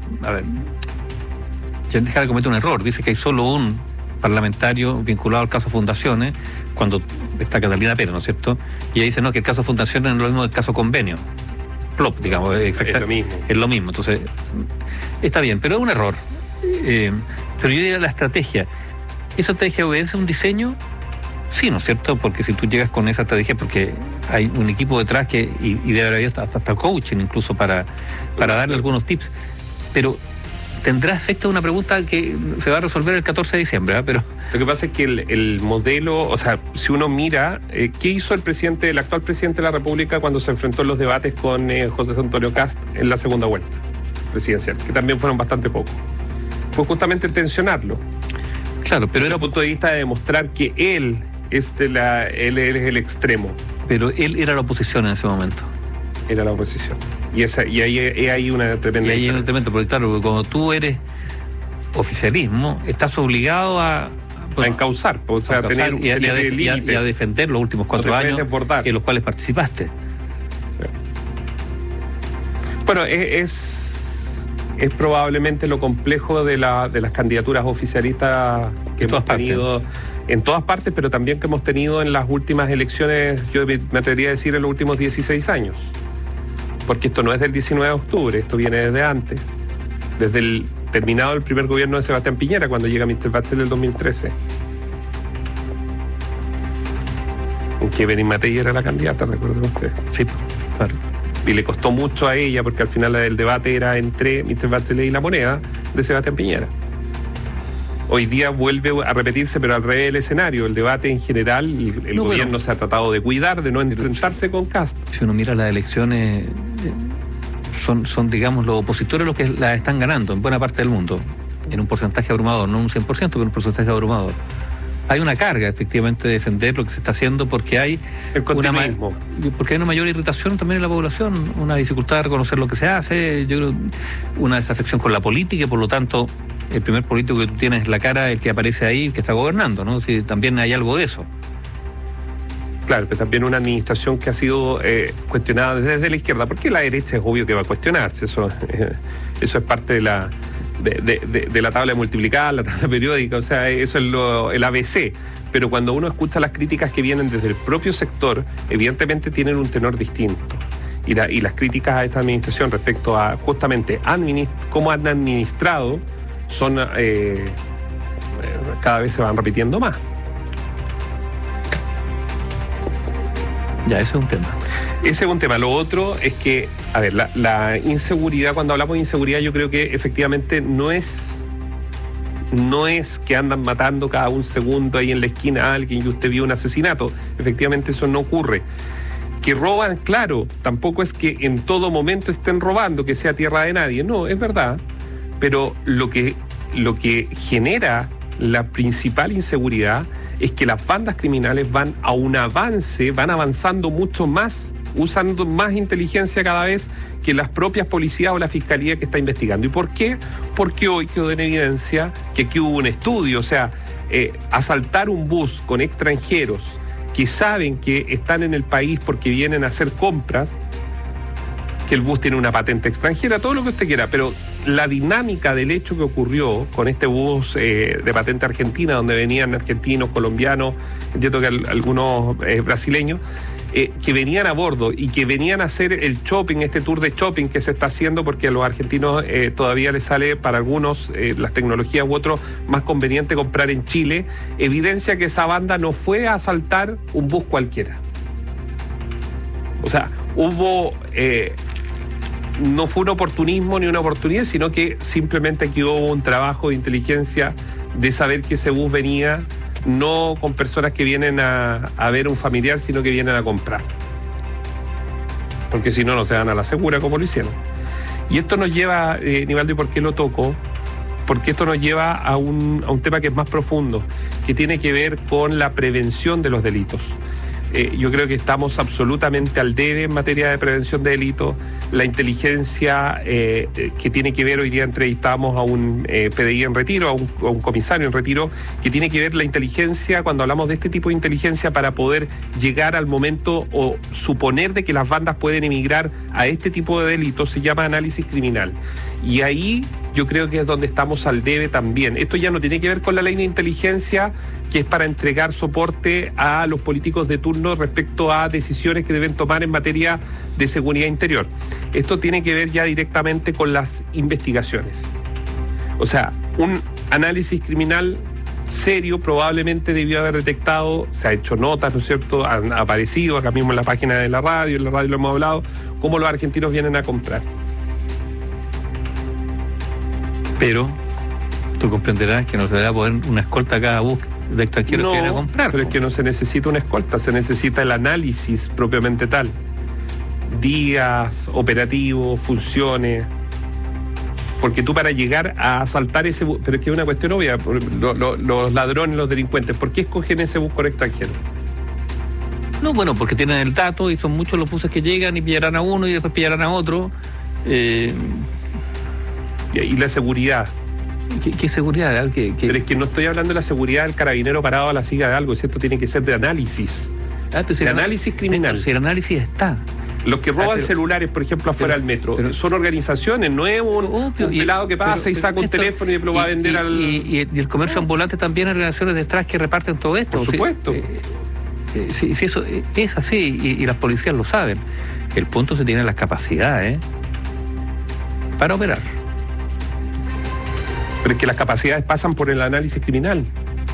Jara comete un error, dice que hay solo un parlamentario vinculado al caso Fundaciones, cuando está Catalina Pérez, ¿no es cierto? Y ella dice, no, que el caso Fundaciones es lo mismo del caso Convenio. Plop, digamos, exactamente. Es lo mismo. Entonces, está bien, pero es un error. Pero yo diría la estrategia. ¿Esa estrategia obedece a un diseño? Sí, ¿no es cierto? Porque si tú llegas con esa estrategia, porque hay un equipo detrás y debe haber hasta coaching incluso para darle algunos tips. Pero tendrá efecto una pregunta que se va a resolver el 14 de diciembre, ¿eh? Pero lo que pasa es que el modelo, o sea, si uno mira, ¿qué hizo el actual presidente de la República cuando se enfrentó en los debates con José Antonio Kast en la segunda vuelta presidencial? Que también fueron bastante pocos. Fue justamente tensionarlo. Claro, pero era el punto de vista de demostrar que él es el extremo. Pero él era la oposición en ese momento. Era la oposición. Y ahí hay una tremenda diferencia. Hay una tremenda, porque claro, cuando tú eres oficialismo, estás obligado a encauzar, o sea, a tener y a defender los últimos 4 años en los cuales participaste. Bueno, es probablemente lo complejo de las candidaturas oficialistas que hemos tenido en todas partes, pero también que hemos tenido en las últimas elecciones, yo me atrevería a decir en los últimos 16 años. Porque esto no es del 19 de octubre, esto viene desde antes, desde el terminado el primer gobierno de Sebastián Piñera, cuando llega Mr. Bachelet del 2013. En que Benín Matei era la candidata, recuerden ustedes. Sí, claro. Y le costó mucho a ella, porque al final el debate era entre Mr. Bachelet y la moneda de Sebastián Piñera. Hoy día vuelve a repetirse, pero al revés del escenario. El debate en general, el gobierno se ha tratado de cuidar, de no enfrentarse con Kast. Si uno mira las elecciones, son digamos, los opositores los que las están ganando en buena parte del mundo, en un porcentaje abrumador, no un 100%, pero un porcentaje abrumador. Hay una carga, efectivamente, de defender lo que se está haciendo porque hay una mayor irritación también en la población, una dificultad de reconocer lo que se hace, yo creo, una desafección con la política, y por lo tanto el primer político que tú tienes es la cara, el que aparece ahí, que está gobernando, ¿no? Si también hay algo de eso. Claro, pero también una administración que ha sido cuestionada desde la izquierda, porque la derecha es obvio que va a cuestionarse, eso es parte de la tabla multiplicada, la tabla periódica, o sea, eso es el ABC. Pero cuando uno escucha las críticas que vienen desde el propio sector, evidentemente tienen un tenor distinto. Y las críticas a esta administración respecto a justamente cómo han administrado son cada vez se van repitiendo más. Ya, ese es un tema. Ese es un tema. Lo otro es que, a ver, la inseguridad, cuando hablamos de inseguridad, yo creo que efectivamente no es que andan matando cada un segundo ahí en la esquina a alguien y usted vio un asesinato. Efectivamente eso no ocurre. Que roban, claro, tampoco es que en todo momento estén robando, que sea tierra de nadie. No, es verdad. Pero lo que genera la principal inseguridad es que las bandas criminales van avanzando mucho más, usando más inteligencia cada vez que las propias policías o la fiscalía que está investigando. ¿Y por qué? Porque hoy quedó en evidencia que aquí hubo un estudio, o sea, asaltar un bus con extranjeros que saben que están en el país porque vienen a hacer compras, que el bus tiene una patente extranjera, todo lo que usted quiera, pero la dinámica del hecho que ocurrió con este bus de patente argentina, donde venían argentinos, colombianos, entiendo que algunos brasileños, que venían a bordo y que venían a hacer el shopping, este tour de shopping que se está haciendo, porque a los argentinos todavía les sale para algunos las tecnologías u otros más conveniente comprar en Chile, evidencia que esa banda no fue a asaltar un bus cualquiera. O sea, no fue un oportunismo ni una oportunidad, sino que simplemente aquí hubo un trabajo de inteligencia de saber que ese bus venía no con personas que vienen a ver un familiar, sino que vienen a comprar. Porque si no, no se van a la segura como lo hicieron. Y esto nos lleva, Nivaldo, ¿y por qué lo toco? Porque esto nos lleva a un tema que es más profundo, que tiene que ver con la prevención de los delitos. Yo creo que estamos absolutamente al debe en materia de prevención de delitos. La inteligencia que tiene que ver, hoy día entrevistamos a un PDI en retiro, a un comisario en retiro, que tiene que ver la inteligencia, cuando hablamos de este tipo de inteligencia, para poder llegar al momento o suponer de que las bandas pueden emigrar a este tipo de delitos, se llama análisis criminal. Y ahí yo creo que es donde estamos al debe también. Esto ya no tiene que ver con la ley de inteligencia, que es para entregar soporte a los políticos de turno respecto a decisiones que deben tomar en materia de seguridad interior. Esto tiene que ver ya directamente con las investigaciones. O sea, un análisis criminal serio probablemente debió haber detectado, se ha hecho notas, ¿no es cierto?, han aparecido acá mismo en la página de la radio, en la radio lo hemos hablado, cómo los argentinos vienen a comprar. Pero tú comprenderás que no se va a poner una escolta a cada bus de extranjeros que vienen a comprar. Pero es que no se necesita una escolta, se necesita el análisis propiamente tal. Días, operativos, funciones. Porque tú, para llegar a asaltar ese bus, pero es que es una cuestión obvia, los ladrones, los delincuentes, ¿por qué escogen ese bus con extranjeros? No, bueno, porque tienen el dato y son muchos los buses que llegan y pillarán a uno y después pillarán a otro. Y la seguridad. ¿Qué seguridad? Pero es que no estoy hablando de la seguridad del carabinero parado a la siga de algo, ¿cierto? Tiene que ser de análisis. De análisis criminal. Si el análisis está. Los que roban celulares, por ejemplo, afuera del metro, son organizaciones, no es un pelado que pasa y saca un teléfono y lo va a vender al... Y el comercio ambulante también, hay organizaciones detrás que reparten todo esto. Por supuesto. Si eso es así, y las policías lo saben. El punto se tiene las capacidades para operar. Pero es que las capacidades pasan por el análisis criminal.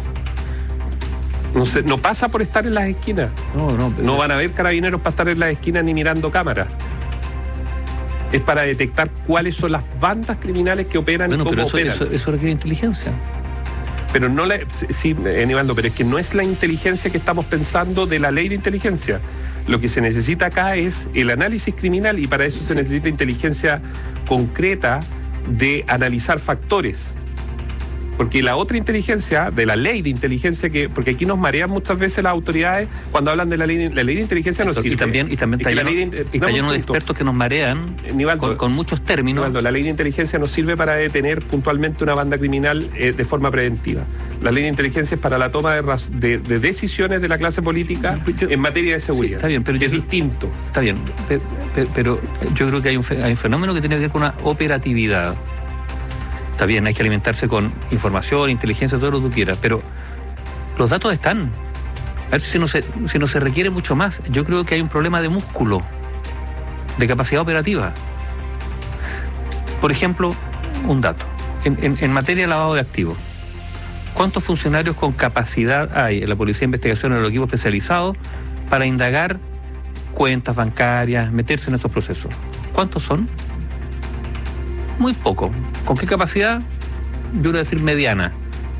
No pasa por estar en las esquinas. No van a haber carabineros para estar en las esquinas ni mirando cámaras. Es para detectar cuáles son las bandas criminales que operan y cómo operan. Eso requiere inteligencia. Pero no sí, Nivaldo, pero es que no es la inteligencia que estamos pensando de la ley de inteligencia. Lo que se necesita acá es el análisis criminal, y para eso se necesita inteligencia concreta de analizar factores. Porque la otra inteligencia, de la ley de inteligencia, porque aquí nos marean muchas veces las autoridades cuando hablan de la ley de inteligencia. No sirve. Y también está lleno de expertos que nos marean, Nivaldo, con muchos términos. Nivaldo, la ley de inteligencia no sirve para detener puntualmente una banda criminal de forma preventiva. La ley de inteligencia es para la toma de decisiones de la clase política en materia de seguridad. Sí, está bien, pero es distinto. Está bien, pero yo creo que hay un fenómeno que tiene que ver con una operatividad. Está bien, hay que alimentarse con información, inteligencia, todo lo que tú quieras, pero los datos están. A ver si no se requiere mucho más. Yo creo que hay un problema de músculo, de capacidad operativa. Por ejemplo, un dato. En materia de lavado de activos, ¿cuántos funcionarios con capacidad hay en la Policía de Investigación, en los equipos especializados, para indagar cuentas bancarias, meterse en esos procesos? ¿Cuántos son? Muy poco. ¿Con qué capacidad? Yo voy a decir mediana.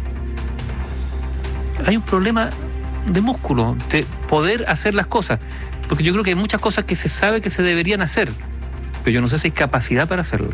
Hay un problema de músculo, de poder hacer las cosas. Porque yo creo que hay muchas cosas que se sabe que se deberían hacer, pero yo no sé si hay capacidad para hacerlas.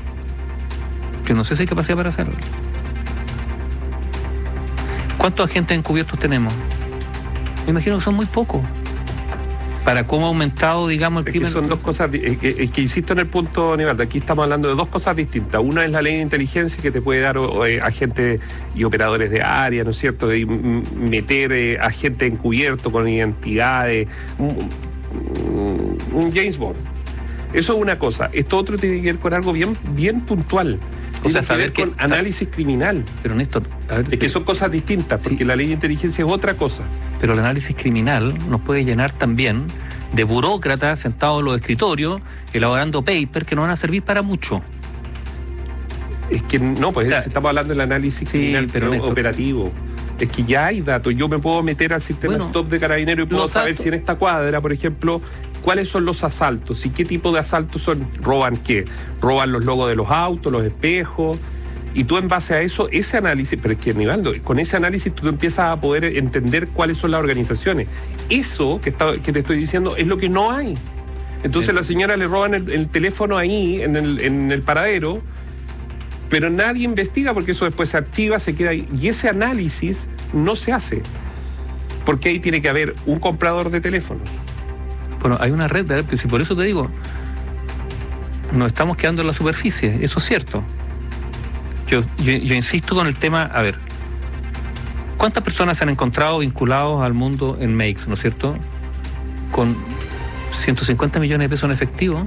¿Cuántos agentes encubiertos tenemos? Me imagino que son muy pocos. Para cómo ha aumentado, digamos, el crimen. Son dos cosas, que insisto en el punto, Nivaldo, aquí estamos hablando de dos cosas distintas. Una es la ley de inteligencia, que te puede dar agentes y operadores de área, ¿no es cierto?, de meter agentes encubiertos con identidades, un James Bond. Eso es una cosa. Esto otro tiene que ver con algo bien puntual. O sea, saber con análisis criminal. Pero Néstor, es que son cosas distintas, porque la ley de inteligencia es otra cosa. Pero el análisis criminal nos puede llenar también de burócratas sentados en los escritorios, elaborando papers que no van a servir para mucho. Es que no, pues estamos hablando del análisis criminal, pero operativo. Es que ya hay datos. Yo me puedo meter al sistema stop de Carabineros y puedo saber si en esta cuadra, por ejemplo, cuáles son los asaltos y qué tipo de asaltos son. ¿Roban qué? Roban los logos de los autos, los espejos. Y tú en base a eso, ese análisis, pero es que Nivaldo, con ese análisis tú empiezas a poder entender cuáles son las organizaciones. Eso que te estoy diciendo es lo que no hay. Entonces la señora le roban el teléfono ahí, en el paradero, pero nadie investiga porque eso después se archiva, se queda ahí. Y ese análisis no se hace. Porque ahí tiene que haber un comprador de teléfonos. Bueno, hay una red, ¿verdad? Pues por eso te digo, nos estamos quedando en la superficie, eso es cierto. Yo insisto con el tema, a ver, ¿cuántas personas se han encontrado vinculados al mundo en Makes, ¿no es cierto? Con 150 millones de pesos en efectivo.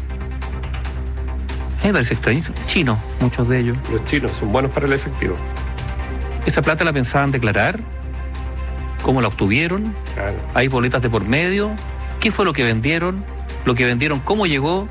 A mí me parece extrañísimo. Chinos, muchos de ellos. Los chinos son buenos para el efectivo. ¿Esa plata la pensaban declarar? ¿Cómo la obtuvieron? Claro. ¿Hay boletas de por medio? ¿Qué fue lo que vendieron? ¿Lo que vendieron cómo llegó?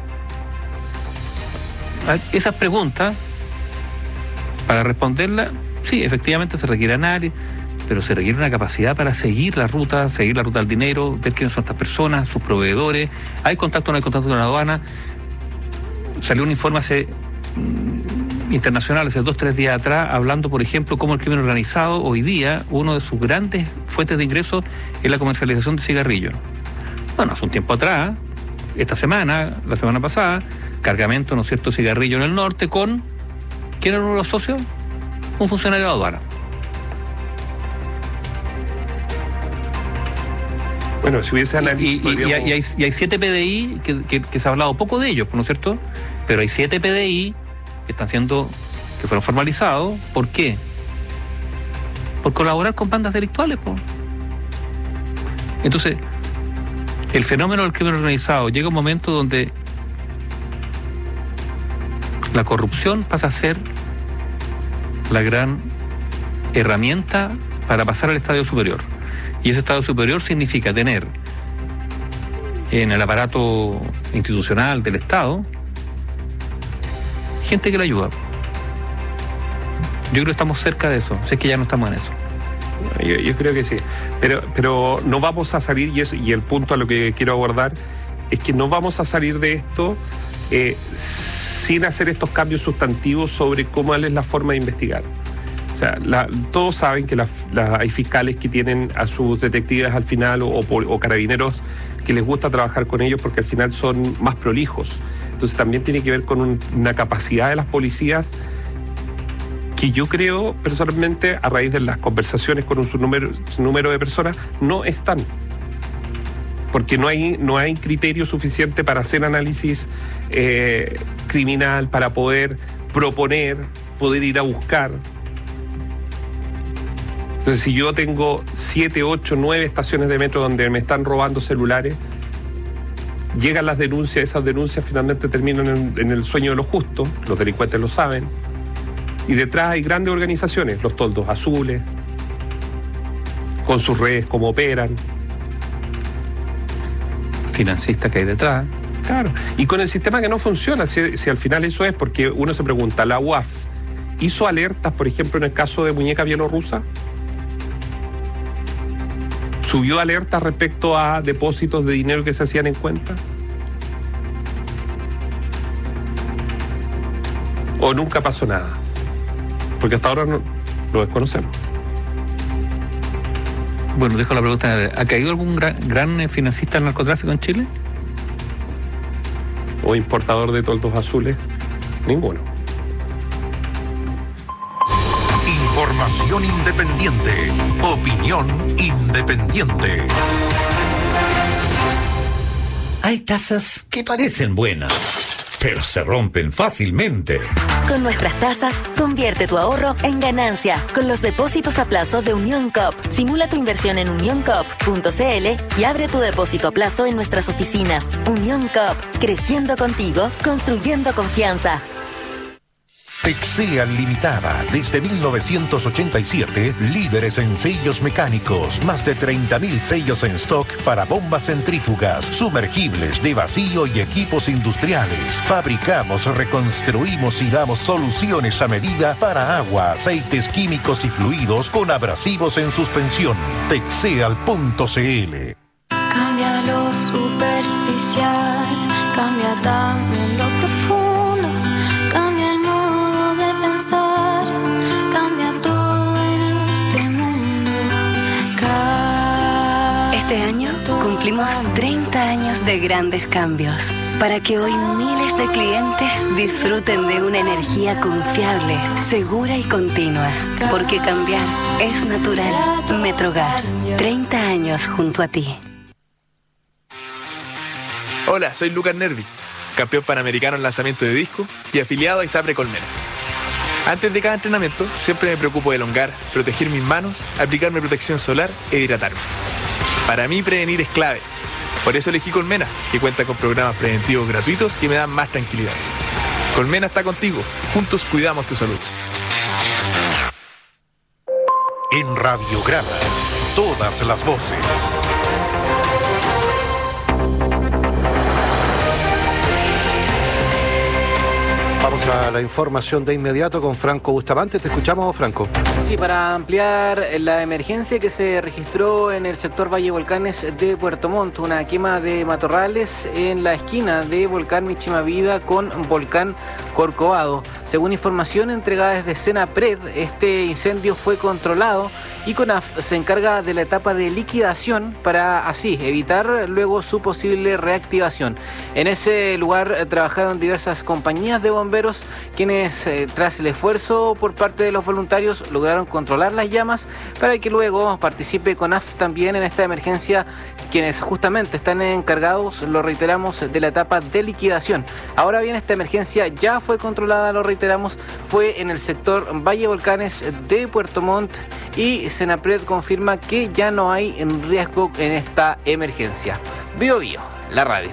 Esas preguntas, para responderlas, sí, efectivamente se requiere análisis, pero se requiere una capacidad para seguir la ruta del dinero, ver quiénes son estas personas, sus proveedores. ¿Hay contacto o no hay contacto con la aduana? Salió un informe internacional hace 2-3 días atrás hablando, por ejemplo, cómo el crimen organizado hoy día, uno de sus grandes fuentes de ingresos es la comercialización de cigarrillos. Bueno, hace un tiempo atrás, la semana pasada, cargamento, ¿no es cierto?, cigarrillo en el norte con... ¿Quién era uno de los socios? Un funcionario de aduana. Bueno, si hubiese análisis... Y hay 7 PDI que se ha hablado poco de ellos, ¿no es cierto? Pero hay 7 PDI que fueron formalizados. ¿Por qué? Por colaborar con bandas delictuales, po. Entonces, el fenómeno del crimen organizado llega un momento donde la corrupción pasa a ser la gran herramienta para pasar al estadio superior. Y ese estadio superior significa tener en el aparato institucional del Estado gente que le ayuda. Yo creo que estamos cerca de eso, si es que ya no estamos en eso. Yo creo que sí, pero no vamos a salir, y el punto a lo que quiero abordar es que no vamos a salir de esto sin hacer estos cambios sustantivos sobre cómo es la forma de investigar. O sea, todos saben que hay fiscales que tienen a sus detectives al final o carabineros que les gusta trabajar con ellos porque al final son más prolijos. Entonces también tiene que ver con una capacidad de las policías que yo creo personalmente, a raíz de las conversaciones con un número de personas, no están. Porque no hay criterio suficiente para hacer análisis criminal, para poder proponer, poder ir a buscar. Entonces, si yo tengo 7, 8, 9 estaciones de metro donde me están robando celulares, llegan las denuncias, esas denuncias finalmente terminan en el sueño de los justos, los delincuentes lo saben, y detrás hay grandes organizaciones, los toldos azules, con sus redes, cómo operan. Financistas que hay detrás. Claro, y con el sistema que no funciona, si al final eso es, porque uno se pregunta, ¿la UAF hizo alertas, por ejemplo, en el caso de muñeca bielorrusa? ¿Subió alertas respecto a depósitos de dinero que se hacían en cuenta? ¿O nunca pasó nada? Porque hasta ahora no lo desconocemos. Bueno, dejo la pregunta. ¿Ha caído algún gran financista del narcotráfico en Chile? ¿O importador de toldos azules? Ninguno. Información independiente. Opinión independiente. Hay tasas que parecen buenas, pero se rompen fácilmente. Con nuestras tasas, convierte tu ahorro en ganancia con los depósitos a plazo de Unión Coop. Simula tu inversión en unioncoop.cl y abre tu depósito a plazo en nuestras oficinas. Unión Coop, creciendo contigo, construyendo confianza. Texea Limitada, desde 1987, líderes en sellos mecánicos, más de 30.000 sellos en stock para bombas centrífugas, sumergibles de vacío y equipos industriales. Fabricamos, reconstruimos y damos soluciones a medida para agua, aceites químicos y fluidos con abrasivos en suspensión. Texeal.cl. Cambia lo superficial, cambia también lo profundo. Este año cumplimos 30 años de grandes cambios para que hoy miles de clientes disfruten de una energía confiable, segura y continua. Porque cambiar es natural. Metrogas, 30 años junto a ti. Hola, soy Lucas Nervi, campeón panamericano en lanzamiento de disco y afiliado a ISAPRE Colmena. Antes de cada entrenamiento, siempre me preocupo de elongar, proteger mis manos, aplicarme protección solar e hidratarme. Para mí, prevenir es clave. Por eso elegí Colmena, que cuenta con programas preventivos gratuitos que me dan más tranquilidad. Colmena está contigo. Juntos cuidamos tu salud. En Radiograma, todas las voces. Vamos a la información de inmediato con Franco Bustamante. Te escuchamos, Franco. Sí, para ampliar la emergencia que se registró en el sector Valle Volcanes de Puerto Montt, una quema de matorrales en la esquina de Volcán Michimavida con Volcán Corcovado. Según información entregada desde Senapred, este incendio fue controlado y CONAF se encarga de la etapa de liquidación para así evitar luego su posible reactivación. En ese lugar trabajaron diversas compañías de bomberos quienes tras el esfuerzo por parte de los voluntarios lograron controlar las llamas para que luego participe CONAF también en esta emergencia, quienes justamente están encargados, lo reiteramos, de la etapa de liquidación. Ahora bien, esta emergencia ya fue controlada, lo reiteramos, fue en el sector Valle Volcanes de Puerto Montt y Senapred confirma que ya no hay riesgo en esta emergencia. Bio Bio, la radio.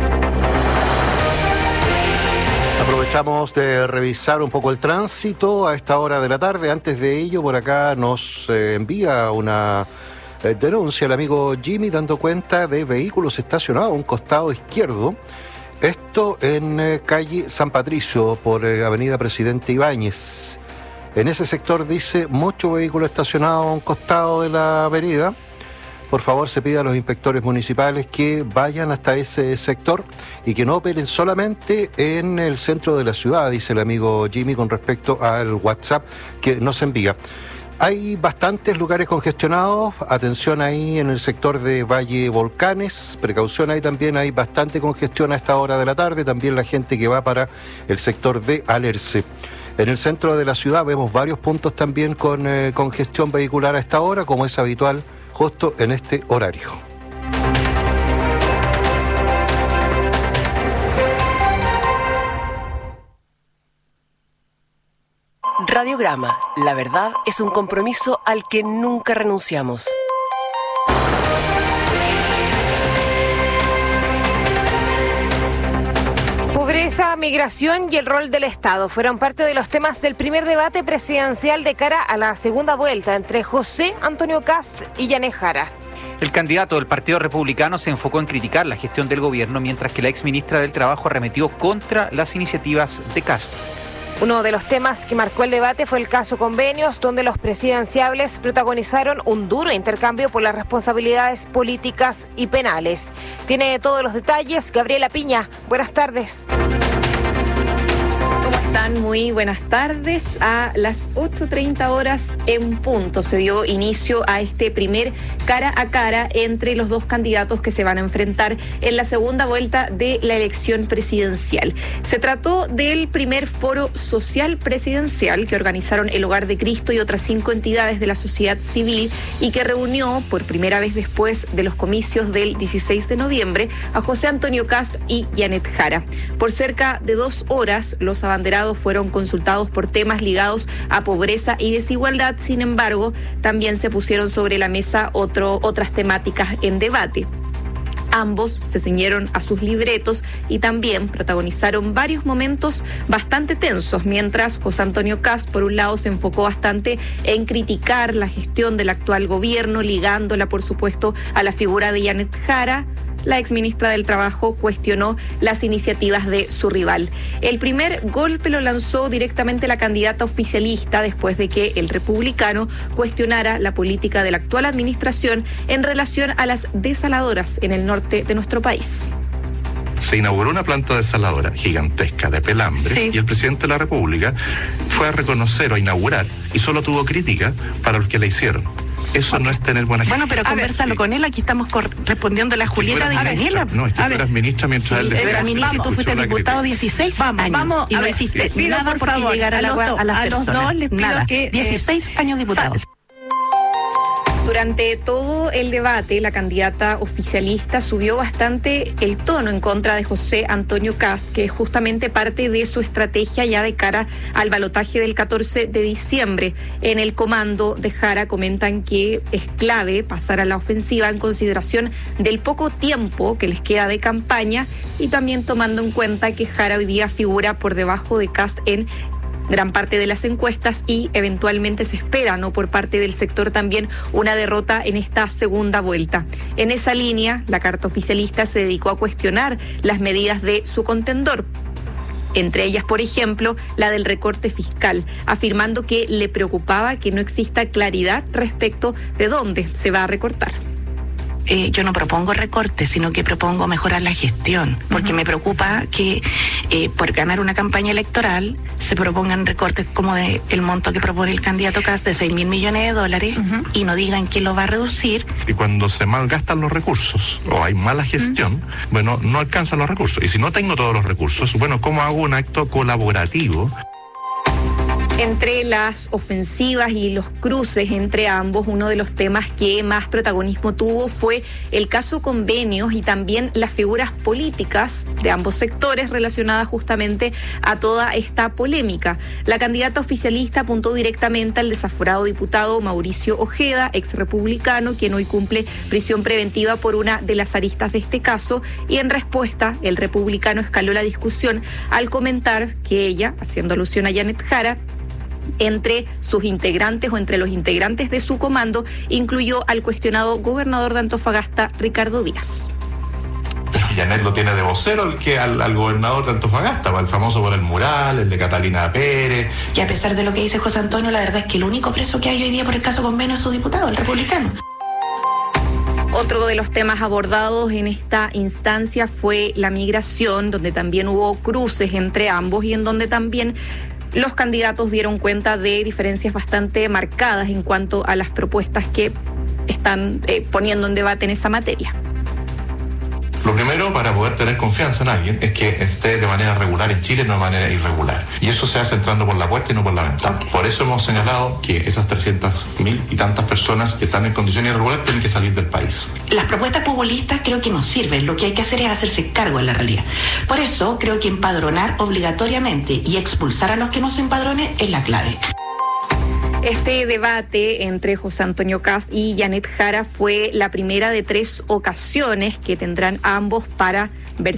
Aprovechamos de revisar un poco el tránsito a esta hora de la tarde. Antes de ello, por acá nos envía una denuncia el amigo Jimmy dando cuenta de vehículos estacionados a un costado izquierdo. Esto en calle San Patricio por avenida Presidente Ibáñez. En ese sector dice mucho vehículo estacionado a un costado de la avenida. Por favor, se pide a los inspectores municipales que vayan hasta ese sector y que no operen solamente en el centro de la ciudad, dice el amigo Jimmy con respecto al WhatsApp que nos envía. Hay bastantes lugares congestionados, atención ahí en el sector de Valle Volcanes, precaución ahí también, hay bastante congestión a esta hora de la tarde, también la gente que va para el sector de Alerce. En el centro de la ciudad vemos varios puntos también con congestión vehicular a esta hora, como es habitual justo en este horario. Radiograma, la verdad es un compromiso al que nunca renunciamos. Pobreza, migración y el rol del Estado fueron parte de los temas del primer debate presidencial de cara a la segunda vuelta entre José Antonio Kast y Yanez Jara. El candidato del Partido Republicano se enfocó en criticar la gestión del gobierno, mientras que la exministra del Trabajo arremetió contra las iniciativas de Kast. Uno de los temas que marcó el debate fue el caso Convenios, donde los presidenciables protagonizaron un duro intercambio por las responsabilidades políticas y penales. Tiene todos los detalles Gabriela Piña. Buenas tardes. ¿Cómo están? están? Muy buenas tardes. A las 8:30 horas en punto se dio inicio a este primer cara a cara entre los dos candidatos que se van a enfrentar en la segunda vuelta de la elección presidencial. Se trató del primer foro social presidencial que organizaron el Hogar de Cristo y otras 5 entidades de la sociedad civil y que reunió por primera vez después de los comicios del 16 de noviembre a José Antonio Kast y Janet Jara. Por cerca de 2 horas, los abanderados fueron consultados por temas ligados a pobreza y desigualdad. Sin embargo, también se pusieron sobre la mesa otras temáticas en debate. Ambos se ciñeron a sus libretos y también protagonizaron varios momentos bastante tensos, mientras José Antonio Kast, por un lado, se enfocó bastante en criticar la gestión del actual gobierno, ligándola, por supuesto, a la figura de Janet Jara. La exministra del Trabajo cuestionó las iniciativas de su rival. El primer golpe lo lanzó directamente la candidata oficialista después de que el republicano cuestionara la política de la actual administración en relación a las desaladoras en el norte de nuestro país. Se inauguró una planta desaladora gigantesca de Pelambres, sí, y el presidente de la República fue a reconocer o a inaugurar y solo tuvo crítica para los que la hicieron. Eso no es tener buena gestión. Bueno, pero conversalo con él. Aquí estamos respondiendo a la Julieta de Daniela. No, es que tú eras ministra mientras él decía. Era ministro y tú fuiste diputado 16 años. Vamos, y no hiciste nada por favor, llegar a las personas. Los dos les pido nada. Que 16 años diputados. Durante todo el debate, la candidata oficialista subió bastante el tono en contra de José Antonio Kast, que es justamente parte de su estrategia ya de cara al balotaje del 14 de diciembre. En el comando de Jara comentan que es clave pasar a la ofensiva en consideración del poco tiempo que les queda de campaña y también tomando en cuenta que Jara hoy día figura por debajo de Kast en gran parte de las encuestas y eventualmente se espera, ¿no?, por parte del sector también una derrota en esta segunda vuelta. En esa línea, la carta oficialista se dedicó a cuestionar las medidas de su contendor. Entre ellas, por ejemplo, la del recorte fiscal, afirmando que le preocupaba que no exista claridad respecto de dónde se va a recortar. Yo no propongo recortes, sino que propongo mejorar la gestión, porque me preocupa que por ganar una campaña electoral se propongan recortes como el monto que propone el candidato Kast de $6.000 millones y no digan quién lo va a reducir. Y cuando se malgastan los recursos o hay mala gestión, bueno, no alcanzan los recursos. Y si no tengo todos los recursos, bueno, ¿cómo hago un acto colaborativo? Entre las ofensivas y los cruces entre ambos, uno de los temas que más protagonismo tuvo fue el caso convenios y también las figuras políticas de ambos sectores relacionadas justamente a toda esta polémica. La candidata oficialista apuntó directamente al desaforado diputado Mauricio Ojeda, ex republicano, quien hoy cumple prisión preventiva por una de las aristas de este caso, y en respuesta el republicano escaló la discusión al comentar que ella, haciendo alusión a Janet Jara, entre sus integrantes o entre los integrantes de su comando, incluyó al cuestionado gobernador de Antofagasta, Ricardo Díaz. Pero Janet lo tiene de vocero al gobernador de Antofagasta, el famoso por el mural, el de Catalina Pérez. Y a pesar de lo que dice José Antonio, la verdad es que el único preso que hay hoy día por el caso convenio es su diputado, el republicano. Otro de los temas abordados en esta instancia fue la migración, donde también hubo cruces entre ambos y en donde también los candidatos dieron cuenta de diferencias bastante marcadas en cuanto a las propuestas que están poniendo en debate en esa materia. Lo primero, para poder tener confianza en alguien, es que esté de manera regular en Chile, no de manera irregular. Y eso se hace entrando por la puerta y no por la ventana. Okay. Por eso hemos señalado que esas 300.000 y tantas personas que están en condiciones irregulares tienen que salir del país. Las propuestas populistas creo que no sirven. Lo que hay que hacer es hacerse cargo en la realidad. Por eso creo que empadronar obligatoriamente y expulsar a los que no se empadronen es la clave. Este debate entre José Antonio Kast y Janet Jara fue la primera de 3 ocasiones que tendrán ambos para ver